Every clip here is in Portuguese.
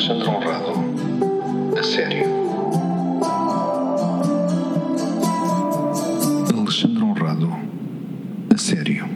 Alexandre Honrado, a sério. Alexandre Honrado, a sério.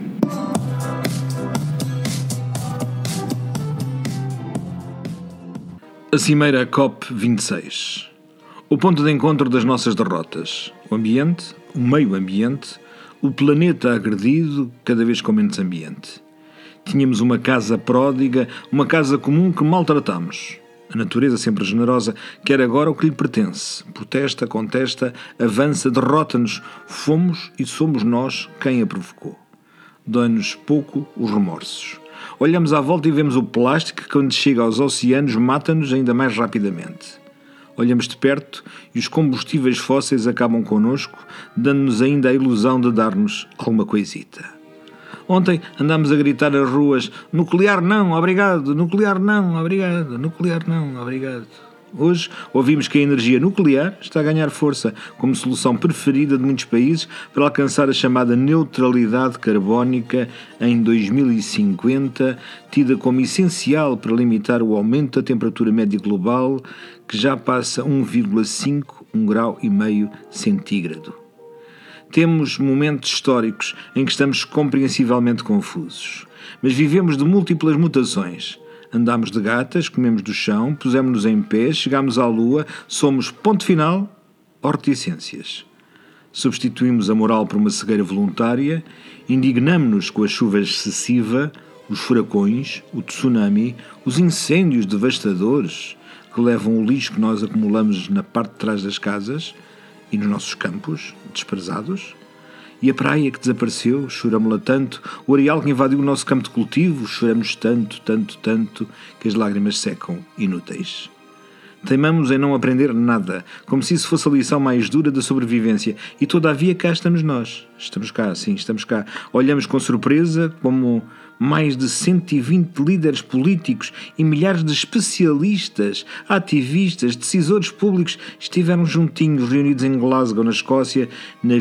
A Cimeira COP26. O ponto de encontro das nossas derrotas. O ambiente, o meio ambiente, o planeta agredido, cada vez com menos ambiente. Tínhamos uma casa pródiga, uma casa comum que maltratamos. A natureza sempre generosa quer agora o que lhe pertence. Protesta, contesta, avança, derrota-nos. Fomos e somos nós quem a provocou. Dói-nos pouco os remorsos. Olhamos à volta e vemos o plástico que, quando chega aos oceanos, mata-nos ainda mais rapidamente. Olhamos de perto e os combustíveis fósseis acabam connosco, dando-nos ainda a ilusão de dar-nos alguma coisita. Ontem andámos a gritar nas ruas: nuclear não, obrigado, nuclear não, obrigado, nuclear não, obrigado. Hoje ouvimos que a energia nuclear está a ganhar força como solução preferida de muitos países para alcançar a chamada neutralidade carbónica em 2050, tida como essencial para limitar o aumento da temperatura média global, que já passa 1,5 grau e meio centígrado. Temos momentos históricos em que estamos compreensivelmente confusos, mas vivemos de múltiplas mutações. Andámos de gatas, comemos do chão, pusemos-nos em pé, chegámos à lua, somos, ponto final, horticências. Substituímos a moral por uma cegueira voluntária, indignamo-nos com a chuva excessiva, os furacões, o tsunami, os incêndios devastadores que levam o lixo que nós acumulamos na parte de trás das casas e nos nossos campos, desprezados. E a praia que desapareceu, choramos-la tanto, o areal que invadiu o nosso campo de cultivo, choramos tanto, tanto, tanto, que as lágrimas secam, inúteis. Teimamos em não aprender nada, como se isso fosse a lição mais dura da sobrevivência, e todavia cá estamos nós. Estamos cá, sim, estamos cá. Olhamos com surpresa como mais de 120 líderes políticos e milhares de especialistas, ativistas, decisores públicos estiveram juntinhos, reunidos em Glasgow, na Escócia, na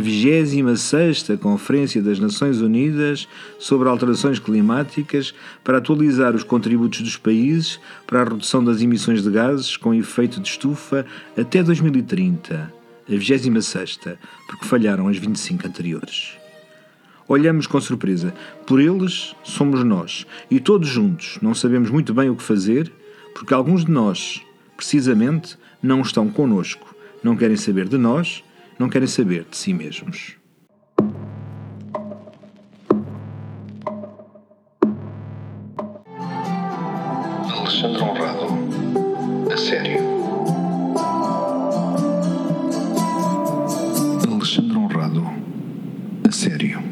26ª Conferência das Nações Unidas sobre Alterações Climáticas, para atualizar os contributos dos países para a redução das emissões de gases com efeito de estufa até 2030, a 26ª, porque falharam as 25 anteriores. Olhamos com surpresa. Por eles, somos nós. E todos juntos não sabemos muito bem o que fazer, porque alguns de nós, precisamente, não estão connosco. Não querem saber de nós, não querem saber de si mesmos. Alexandre Honrado, a sério. Alexandre Honrado, a sério.